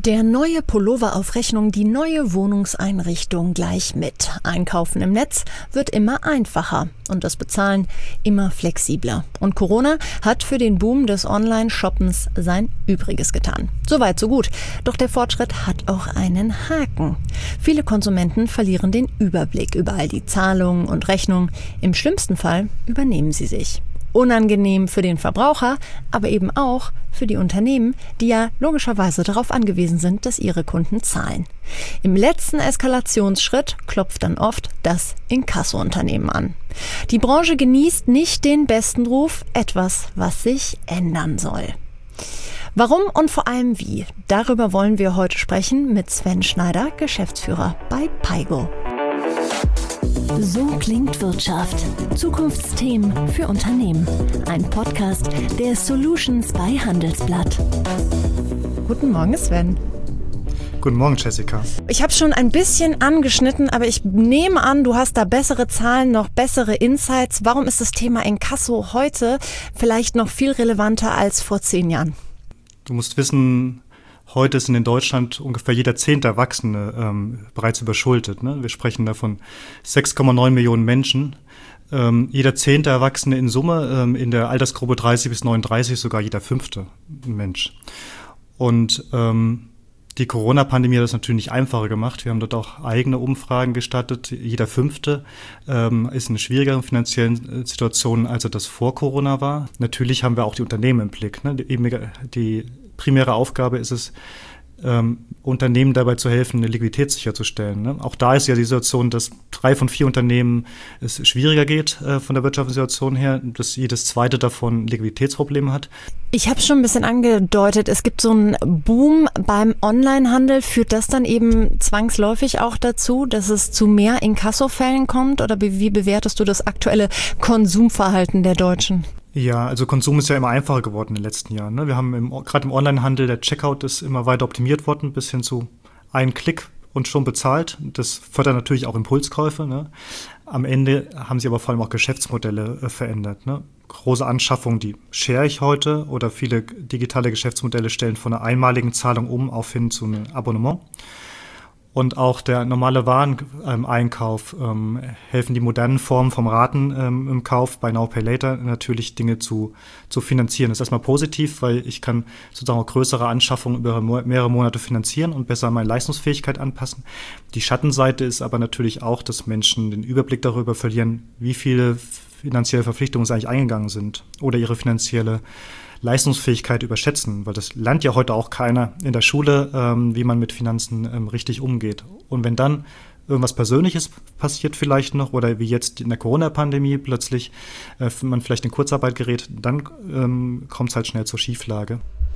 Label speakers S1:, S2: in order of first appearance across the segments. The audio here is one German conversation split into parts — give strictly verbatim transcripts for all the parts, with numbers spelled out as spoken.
S1: Der neue Pullover auf Rechnung, die neue Wohnungseinrichtung gleich mit. Einkaufen im Netz wird immer einfacher und das Bezahlen immer flexibler. Und Corona hat für den Boom des Online-Shoppens sein Übriges getan. Soweit, so gut. Doch der Fortschritt hat auch einen Haken. Viele Konsumenten verlieren den Überblick über all die Zahlungen und Rechnungen. Im schlimmsten Fall übernehmen sie sich. Unangenehm für den Verbraucher, aber eben auch für die Unternehmen, die ja logischerweise darauf angewiesen sind, dass ihre Kunden zahlen. Im letzten Eskalationsschritt klopft dann oft das Inkasso-Unternehmen an. Die Branche genießt nicht den besten Ruf, etwas, was sich ändern soll. Warum und vor allem wie? Darüber wollen wir heute sprechen mit Sven Schneider, Geschäftsführer bei Paygo.
S2: So klingt Wirtschaft. Zukunftsthemen für Unternehmen. Ein Podcast der Solutions bei Handelsblatt.
S1: Guten Morgen, Sven.
S3: Guten Morgen, Jessica.
S1: Ich habe schon ein bisschen angeschnitten, aber ich nehme an, du hast da bessere Zahlen, noch bessere Insights. Warum ist das Thema Inkasso heute vielleicht noch viel relevanter als vor zehn Jahren?
S3: Du musst wissen, heute ist in Deutschland ungefähr jeder zehnte Erwachsene ähm, bereits überschuldet. Ne? Wir sprechen da von sechs Komma neun Millionen Menschen. Ähm, jeder zehnte Erwachsene in Summe, ähm, in der Altersgruppe dreißig bis neununddreißig sogar jeder fünfte Mensch. Und ähm, die Corona-Pandemie hat das natürlich nicht einfacher gemacht. Wir haben dort auch eigene Umfragen gestartet. Jeder Fünfte ähm, ist in einer schwierigeren finanziellen Situation, als er das vor Corona war. Natürlich haben wir auch die Unternehmen im Blick. Ne? Die, die primäre Aufgabe ist es, ähm, Unternehmen dabei zu helfen, eine Liquidität sicherzustellen. Ne? Auch da ist ja die Situation, dass drei von vier Unternehmen es schwieriger geht äh, von der wirtschaftlichen Situation her, dass jedes zweite davon Liquiditätsprobleme hat.
S1: Ich habe schon ein bisschen angedeutet, es gibt so einen Boom beim Onlinehandel. Führt das dann eben zwangsläufig auch dazu, dass es zu mehr Inkassofällen kommt? Oder wie bewertest du das aktuelle Konsumverhalten der Deutschen?
S3: Ja, also Konsum ist ja immer einfacher geworden in den letzten Jahren. Ne? Wir haben im, gerade im Onlinehandel, der Checkout ist immer weiter optimiert worden, bis hin zu einen Klick und schon bezahlt. Das fördert natürlich auch Impulskäufe. Ne? Am Ende haben sie aber vor allem auch Geschäftsmodelle äh, verändert. Ne? Große Anschaffungen, die share ich heute, oder viele digitale Geschäftsmodelle stellen von einer einmaligen Zahlung um auf hin zu einem Abonnement. Und auch der normale Wareneinkauf ähm, helfen die modernen Formen vom Raten ähm, im Kauf bei Now Pay Later natürlich Dinge zu zu finanzieren. Das ist erstmal positiv, weil ich kann sozusagen auch größere Anschaffungen über mehrere Monate finanzieren und besser meine Leistungsfähigkeit anpassen. Die Schattenseite ist aber natürlich auch, dass Menschen den Überblick darüber verlieren, wie viele finanzielle Verpflichtungen sie eigentlich eingegangen sind oder ihre finanzielle Leistungsfähigkeit überschätzen, weil das lernt ja heute auch keiner in der Schule, ähm, wie man mit Finanzen ähm, richtig umgeht. Und wenn dann irgendwas Persönliches passiert vielleicht noch oder wie jetzt in der Corona-Pandemie plötzlich äh, man vielleicht in Kurzarbeit gerät, dann ähm, kommt es halt schnell zur Schieflage.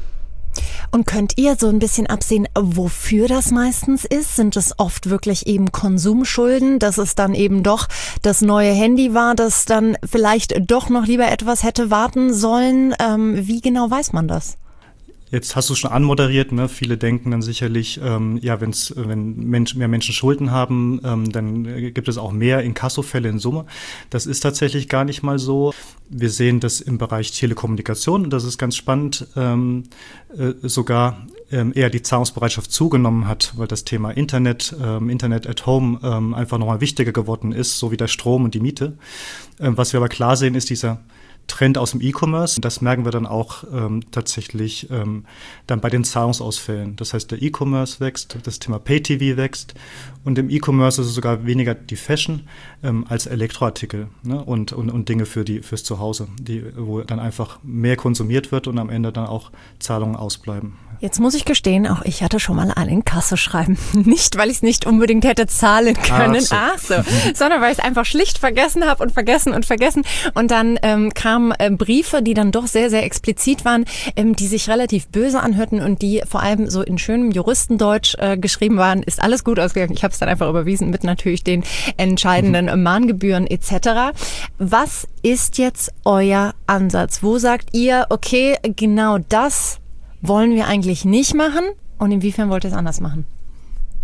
S1: Und könnt ihr so ein bisschen absehen, wofür das meistens ist? Sind es oft wirklich eben Konsumschulden, dass es dann eben doch das neue Handy war, das dann vielleicht doch noch lieber etwas hätte warten sollen? Ähm, wie genau weiß man das?
S3: Jetzt hast du es schon anmoderiert, ne? Viele denken dann sicherlich, ähm, ja, wenn's, wenn Mensch, mehr Menschen Schulden haben, ähm, dann gibt es auch mehr Inkassofälle in Summe. Das ist tatsächlich gar nicht mal so. Wir sehen das im Bereich Telekommunikation, und das ist ganz spannend, ähm, äh, sogar ähm, eher die Zahlungsbereitschaft zugenommen hat, weil das Thema Internet, ähm, Internet at Home ähm, einfach nochmal wichtiger geworden ist, so wie der Strom und die Miete. Ähm, was wir aber klar sehen, ist dieser Trend aus dem E-Commerce. Das merken wir dann auch ähm, tatsächlich ähm, dann bei den Zahlungsausfällen. Das heißt, der E-Commerce wächst, das Thema Pay-T V wächst, und im E-Commerce ist es sogar weniger die Fashion ähm, als Elektroartikel, ne? und, und, und Dinge für die fürs Zuhause, die, wo dann einfach mehr konsumiert wird und am Ende dann auch Zahlungen ausbleiben.
S1: Jetzt muss ich gestehen, auch ich hatte schon mal ein Inkassoschreiben. Nicht, weil ich es nicht unbedingt hätte zahlen können, ach so, ach so sondern weil ich es einfach schlicht vergessen habe und vergessen und vergessen. Und dann ähm, kamen äh, Briefe, die dann doch sehr, sehr explizit waren, ähm, die sich relativ böse anhörten und die vor allem so in schönem Juristendeutsch äh, geschrieben waren. Ist alles gut ausgegangen. Ich habe es dann einfach überwiesen mit natürlich den entscheidenden mhm. Mahngebühren et cetera. Was ist jetzt euer Ansatz? Wo sagt ihr, okay, genau das wollen wir eigentlich nicht machen, und inwiefern wollt ihr es anders machen?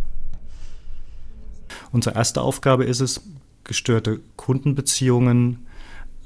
S3: Unsere erste Aufgabe ist es, gestörte Kundenbeziehungen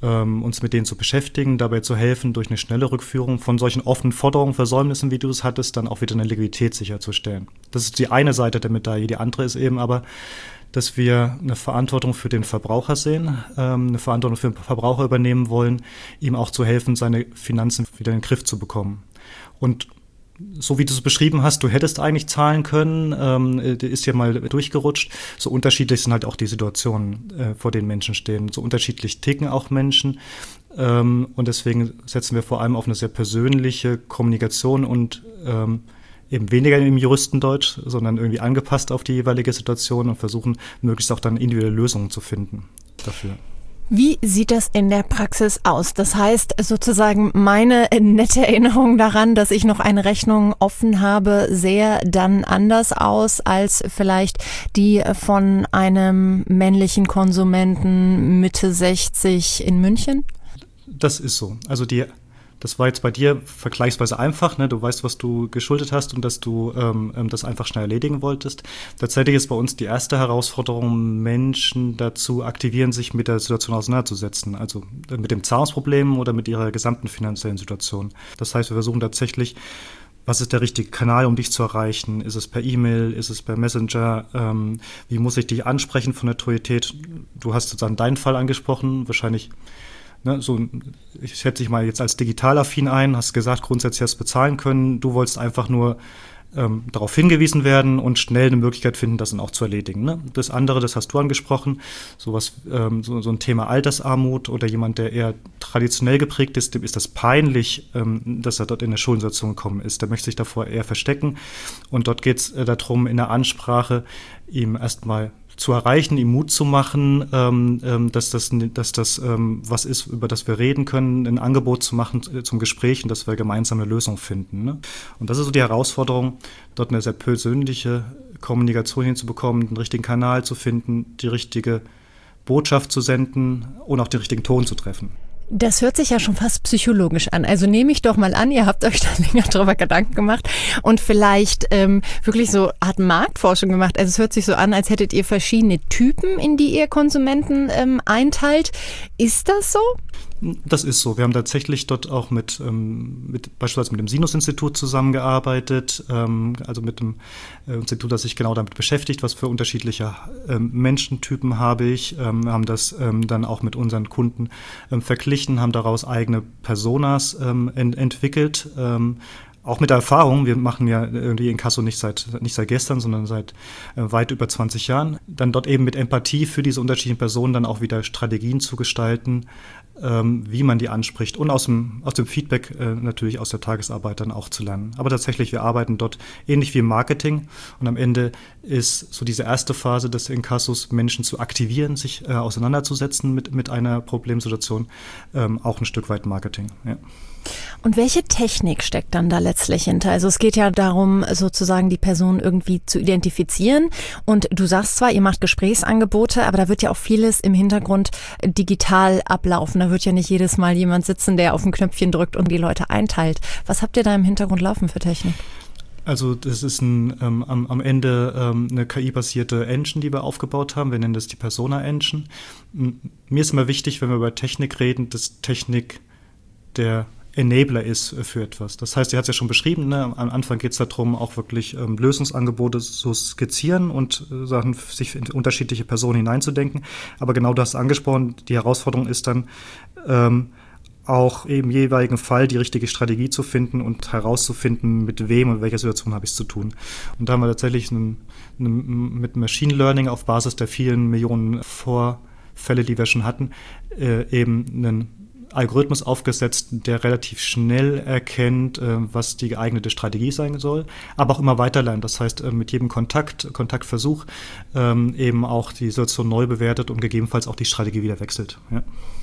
S3: ähm, uns mit denen zu beschäftigen, dabei zu helfen, durch eine schnelle Rückführung von solchen offenen Forderungen, Versäumnissen, wie du es hattest, dann auch wieder eine Liquidität sicherzustellen. Das ist die eine Seite der Medaille. Die andere ist eben aber, dass wir eine Verantwortung für den Verbraucher sehen, ähm, eine Verantwortung für den Verbraucher übernehmen wollen, ihm auch zu helfen, seine Finanzen wieder in den Griff zu bekommen. Und so wie du es beschrieben hast, du hättest eigentlich zahlen können, ähm, ist ja mal durchgerutscht. So unterschiedlich sind halt auch die Situationen, äh, vor denen Menschen stehen. So unterschiedlich ticken auch Menschen. Ähm, und deswegen setzen wir vor allem auf eine sehr persönliche Kommunikation und ähm, eben weniger im Juristendeutsch, sondern irgendwie angepasst auf die jeweilige Situation und versuchen möglichst auch dann individuelle Lösungen zu finden dafür.
S1: Wie sieht das in der Praxis aus? Das heißt sozusagen, meine nette Erinnerung daran, dass ich noch eine Rechnung offen habe, sähe dann anders aus als vielleicht die von einem männlichen Konsumenten Mitte sechzig in München?
S3: Das ist so. Also die Das war jetzt bei dir vergleichsweise einfach, ne? Du weißt, was du geschuldet hast und dass du ähm, das einfach schnell erledigen wolltest. Tatsächlich ist bei uns die erste Herausforderung, Menschen dazu aktivieren, sich mit der Situation auseinanderzusetzen, also mit dem Zahlungsproblem oder mit ihrer gesamten finanziellen Situation. Das heißt, wir versuchen tatsächlich, was ist der richtige Kanal, um dich zu erreichen? Ist es per E-Mail? Ist es per Messenger? Ähm, wie muss ich dich ansprechen von der Autorität? Du hast jetzt an deinen Fall angesprochen, wahrscheinlich. Ne, so, ich schätze dich mal jetzt als digitalaffin ein, hast gesagt, grundsätzlich hast du bezahlen können. Du wolltest einfach nur ähm, darauf hingewiesen werden und schnell eine Möglichkeit finden, das dann auch zu erledigen. Ne? Das andere, das hast du angesprochen, sowas, ähm, so, so ein Thema Altersarmut oder jemand, der eher traditionell geprägt ist, dem ist das peinlich, ähm, dass er dort in eine Schuldensituation gekommen ist. Der möchte sich davor eher verstecken. Und dort geht es äh, darum, in der Ansprache ihm erstmal zu erreichen, ihm Mut zu machen, ähm, dass das, dass das ähm, was ist, über das wir reden können, ein Angebot zu machen äh, zum Gespräch und dass wir gemeinsam eine Lösung finden. Ne? Und das ist so die Herausforderung, dort eine sehr persönliche Kommunikation hinzubekommen, den richtigen Kanal zu finden, die richtige Botschaft zu senden und auch den richtigen Ton zu treffen.
S1: Das hört sich ja schon fast psychologisch an. Also nehme ich doch mal an, ihr habt euch da länger drüber Gedanken gemacht und vielleicht ähm, wirklich so Art Marktforschung gemacht. Also es hört sich so an, als hättet ihr verschiedene Typen, in die ihr Konsumenten ähm, einteilt. Ist das so?
S3: Das ist so. Wir haben tatsächlich dort auch mit, ähm, mit beispielsweise mit dem Sinus-Institut zusammengearbeitet, ähm, also mit dem äh, Institut, das sich genau damit beschäftigt, was für unterschiedliche ähm, Menschentypen habe ich. Ähm, wir haben das ähm, dann auch mit unseren Kunden ähm, verglichen, haben daraus eigene Personas ähm, ent- entwickelt. Ähm, Auch mit der Erfahrung, wir machen ja irgendwie Inkasso nicht seit, nicht seit gestern, sondern seit äh, weit über zwanzig Jahren. Dann dort eben mit Empathie für diese unterschiedlichen Personen dann auch wieder Strategien zu gestalten, ähm, wie man die anspricht und aus dem, aus dem Feedback äh, natürlich aus der Tagesarbeit dann auch zu lernen. Aber tatsächlich, wir arbeiten dort ähnlich wie im Marketing und am Ende ist so diese erste Phase des Inkassos, Menschen zu aktivieren, sich äh, auseinanderzusetzen mit, mit einer Problemsituation, ähm, auch ein Stück weit Marketing, ja.
S1: Und welche Technik steckt dann da letztlich hinter? Also es geht ja darum, sozusagen die Person irgendwie zu identifizieren. Und du sagst zwar, ihr macht Gesprächsangebote, aber da wird ja auch vieles im Hintergrund digital ablaufen. Da wird ja nicht jedes Mal jemand sitzen, der auf ein Knöpfchen drückt und die Leute einteilt. Was habt ihr da im Hintergrund laufen für Technik?
S3: Also das ist ein, ähm, am, am Ende ähm, eine K I-basierte Engine, die wir aufgebaut haben. Wir nennen das die Persona-Engine. Mir ist immer wichtig, wenn wir über Technik reden, dass Technik der Enabler ist für etwas. Das heißt, sie hat es ja schon beschrieben, ne? Am Anfang geht es darum, auch wirklich ähm, Lösungsangebote zu skizzieren und äh, Sachen, sich in unterschiedliche Personen hineinzudenken. Aber genau das angesprochen, die Herausforderung ist dann, ähm, auch im jeweiligen Fall die richtige Strategie zu finden und herauszufinden, mit wem und welcher Situation habe ich es zu tun. Und da haben wir tatsächlich einen, einen, mit Machine Learning auf Basis der vielen Millionen Vorfälle, die wir schon hatten, äh, eben einen Algorithmus aufgesetzt, der relativ schnell erkennt, was die geeignete Strategie sein soll, aber auch immer weiter lernt. Das heißt, mit jedem Kontakt, Kontaktversuch eben auch die Situation neu bewertet und gegebenenfalls auch die Strategie wieder wechselt. Ja.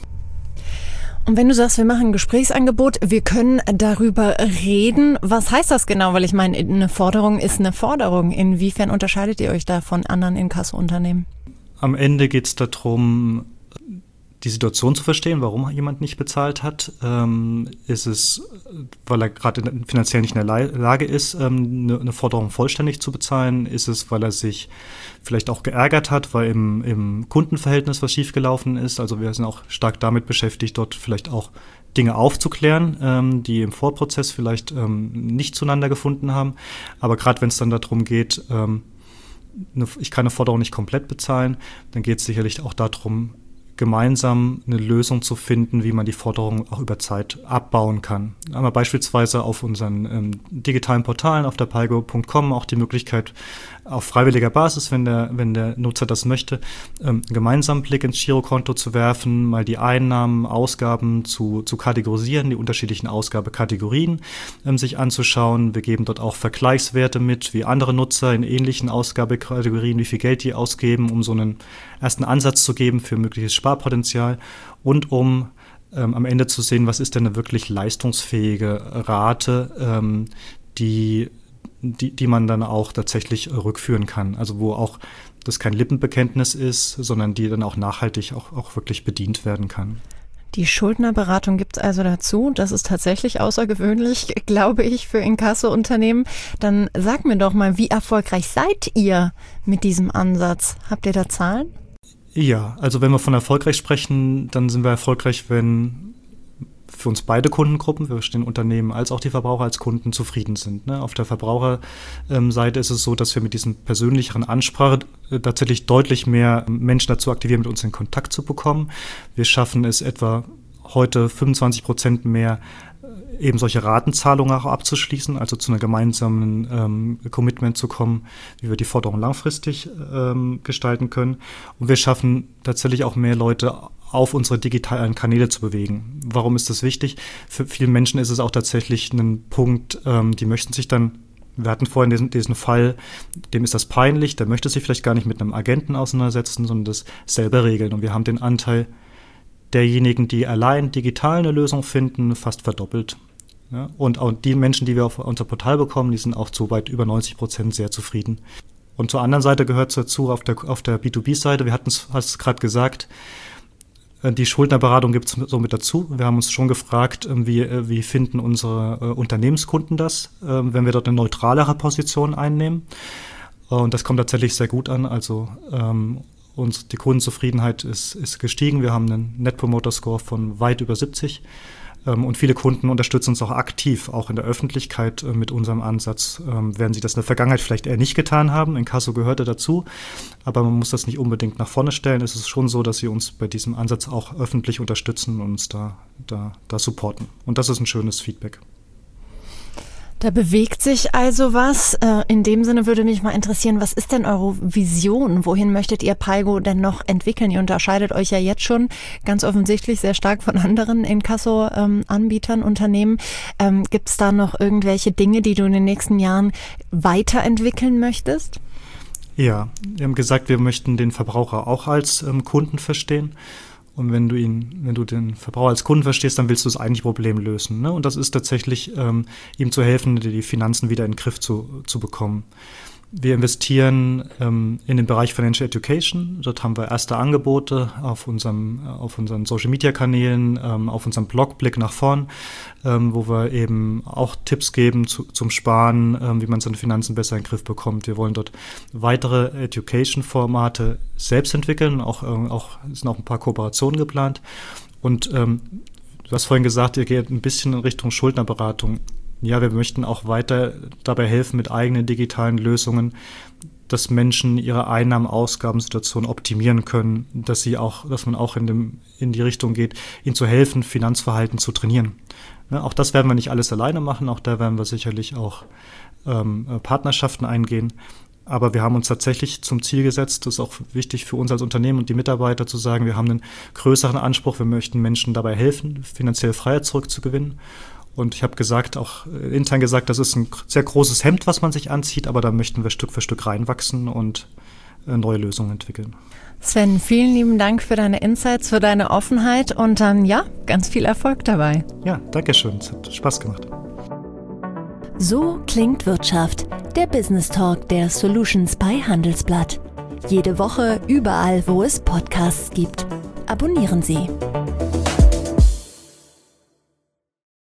S1: Und wenn du sagst, wir machen ein Gesprächsangebot, wir können darüber reden, was heißt das genau? Weil ich meine, eine Forderung ist eine Forderung. Inwiefern unterscheidet ihr euch da von anderen Inkasso-Unternehmen?
S3: Am Ende geht es darum, die Situation zu verstehen, warum jemand nicht bezahlt hat? Ähm, ist es, weil er gerade finanziell nicht in der Lage ist, ähm, eine, eine Forderung vollständig zu bezahlen? Ist es, weil er sich vielleicht auch geärgert hat, weil im, im Kundenverhältnis was schiefgelaufen ist? Also wir sind auch stark damit beschäftigt, dort vielleicht auch Dinge aufzuklären, ähm, die im Vorprozess vielleicht ähm, nicht zueinander gefunden haben. Aber gerade wenn es dann darum geht, ähm, eine, ich kann eine Forderung nicht komplett bezahlen, dann geht es sicherlich auch darum, gemeinsam eine Lösung zu finden, wie man die Forderung auch über Zeit abbauen kann. Aber beispielsweise auf unseren ähm, digitalen Portalen auf der palgo punkt com auch die Möglichkeit, auf freiwilliger Basis, wenn der, wenn der Nutzer das möchte, ähm, einen gemeinsamen Blick ins Girokonto zu werfen, mal die Einnahmen, Ausgaben zu, zu kategorisieren, die unterschiedlichen Ausgabekategorien ähm, sich anzuschauen. Wir geben dort auch Vergleichswerte mit, wie andere Nutzer in ähnlichen Ausgabekategorien, wie viel Geld die ausgeben, um so einen ersten Ansatz zu geben für mögliches Sparpotenzial und um ähm, am Ende zu sehen, was ist denn eine wirklich leistungsfähige Rate, ähm, die Die, die man dann auch tatsächlich rückführen kann. Also wo auch das kein Lippenbekenntnis ist, sondern die dann auch nachhaltig auch, auch wirklich bedient werden kann.
S1: Die Schuldnerberatung gibt es also dazu. Das ist tatsächlich außergewöhnlich, glaube ich, für Inkasso-Unternehmen. Dann sag mir doch mal, wie erfolgreich seid ihr mit diesem Ansatz? Habt ihr da Zahlen?
S3: Ja, also wenn wir von erfolgreich sprechen, dann sind wir erfolgreich, wenn für uns beide Kundengruppen, wir stehen Unternehmen als auch die Verbraucher als Kunden zufrieden sind. Ne? Auf der Verbraucherseite ist es so, dass wir mit diesen persönlicheren Ansprache tatsächlich deutlich mehr Menschen dazu aktivieren, mit uns in Kontakt zu bekommen. Wir schaffen es etwa heute fünfundzwanzig Prozent mehr, eben solche Ratenzahlungen auch abzuschließen, also zu einer gemeinsamen ähm, Commitment zu kommen, wie wir die Forderung langfristig ähm, gestalten können. Und wir schaffen tatsächlich auch mehr Leute auf unsere digitalen Kanäle zu bewegen. Warum ist das wichtig? Für viele Menschen ist es auch tatsächlich ein Punkt, ähm, die möchten sich dann, wir hatten vorhin diesen, diesen Fall, dem ist das peinlich, der möchte sich vielleicht gar nicht mit einem Agenten auseinandersetzen, sondern das selber regeln. Und wir haben den Anteil derjenigen, die allein digital eine Lösung finden, fast verdoppelt. Ja? Und auch die Menschen, die wir auf unser Portal bekommen, die sind auch zu weit über neunzig Prozent sehr zufrieden. Und zur anderen Seite gehört es dazu, auf der, auf der B zwei B-Seite, wir hatten es, hast es gerade gesagt, die Schuldnerberatung gibt es so mit dazu. Wir haben uns schon gefragt, wie, wie finden unsere äh, Unternehmenskunden das, äh, wenn wir dort eine neutralere Position einnehmen. Und das kommt tatsächlich sehr gut an. Also ähm, uns, die Kundenzufriedenheit ist, ist gestiegen. Wir haben einen Net Promoter Score von weit über siebzig. Ähm, und viele Kunden unterstützen uns auch aktiv, auch in der Öffentlichkeit äh, mit unserem Ansatz. Ähm, werden sie das in der Vergangenheit vielleicht eher nicht getan haben. Inkasso gehörte dazu. Aber man muss das nicht unbedingt nach vorne stellen. Es ist schon so, dass sie uns bei diesem Ansatz auch öffentlich unterstützen und uns da, da, da supporten. Und das ist ein schönes Feedback.
S1: Da bewegt sich also was. In dem Sinne würde mich mal interessieren, was ist denn eure Vision? Wohin möchtet ihr Palgo denn noch entwickeln? Ihr unterscheidet euch ja jetzt schon ganz offensichtlich sehr stark von anderen Inkasso-Anbietern, Unternehmen. Gibt es da noch irgendwelche Dinge, die du in den nächsten Jahren weiterentwickeln möchtest?
S3: Ja, wir haben gesagt, wir möchten den Verbraucher auch als ähm, Kunden verstehen. Und wenn du ihn, wenn du den Verbraucher als Kunden verstehst, dann willst du das eigentliche Problem lösen. Ne? Und das ist tatsächlich, ähm, ihm zu helfen, die Finanzen wieder in den Griff zu, zu bekommen. Wir investieren ähm, in den Bereich Financial Education. Dort haben wir erste Angebote auf unserem, auf unseren Social-Media-Kanälen, ähm, auf unserem Blog Blick nach vorn, ähm, wo wir eben auch Tipps geben zu, zum Sparen, ähm, wie man seine Finanzen besser in den Griff bekommt. Wir wollen dort weitere Education-Formate selbst entwickeln. Auch, äh, auch sind auch ein paar Kooperationen geplant. Und ähm, du hast vorhin gesagt, ihr geht ein bisschen in Richtung Schuldnerberatung. Ja, wir möchten auch weiter dabei helfen mit eigenen digitalen Lösungen, dass Menschen ihre Einnahmen-Ausgabensituation optimieren können, dass sie auch, dass man auch in dem, in die Richtung geht, ihnen zu helfen, Finanzverhalten zu trainieren. Ne, auch das werden wir nicht alles alleine machen, auch da werden wir sicherlich auch ähm, Partnerschaften eingehen. Aber wir haben uns tatsächlich zum Ziel gesetzt, das ist auch wichtig für uns als Unternehmen und die Mitarbeiter zu sagen, wir haben einen größeren Anspruch, wir möchten Menschen dabei helfen, finanzielle Freiheit zurückzugewinnen. Und ich habe gesagt, auch intern gesagt, das ist ein sehr großes Hemd, was man sich anzieht, aber da möchten wir Stück für Stück reinwachsen und neue Lösungen entwickeln.
S1: Sven, vielen lieben Dank für deine Insights, für deine Offenheit und dann, ja, ganz viel Erfolg dabei.
S3: Ja, danke schön. Es hat Spaß gemacht.
S2: So klingt Wirtschaft, der Business Talk der Solutions bei Handelsblatt. Jede Woche überall, wo es Podcasts gibt. abonnieren Sie.